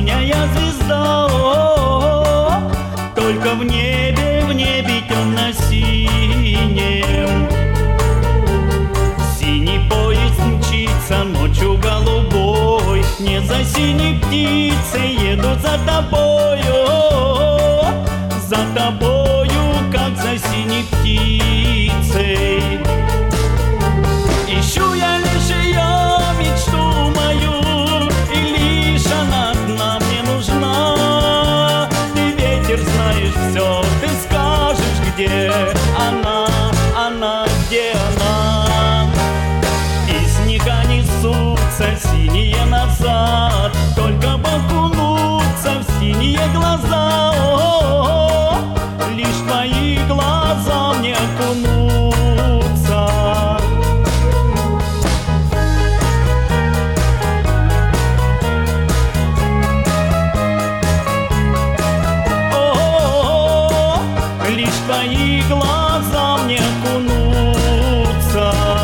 синяя звезда, только в небе темно-синем. Синий поезд мчится ночью голубой, не за синей птицей едут за тобою, как за синей птицей. Ищу я лишь ее, мечту мою, и лишь она одна мне нужна. Ты, ветер, знаешь все, ты скажешь, где она, где она. И снега несутся синие назад, только бы окунуться в синие глаза. Лишь твои глаза мне окунутся. Лишь твои глаза мне окунутся.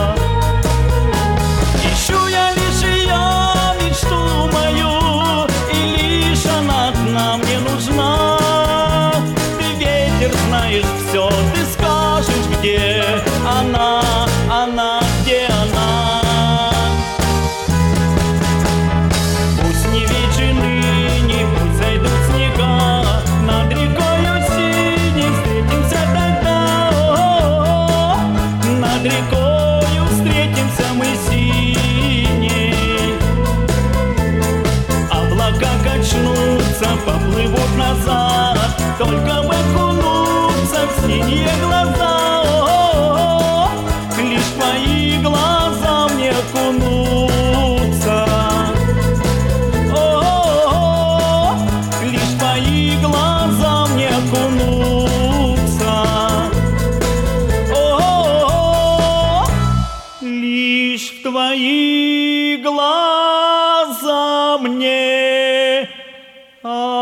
Ищу я лишь ее, мечту мою, и лишь она одна мне нужна. Ты, ветер, знаешь все, ты скажешь, где она, где она. Пусть не вечер ныне, пусть зайдут снега, над рекою синей встретимся тогда. Над рекою встретимся мы синей. Облака качнутся, поплывут назад, только бы окунуться в синие глаза. Лишь твои глаза мне окунутся. Лишь твои глаза мне окунутся. Лишь твои глаза мне окунутся.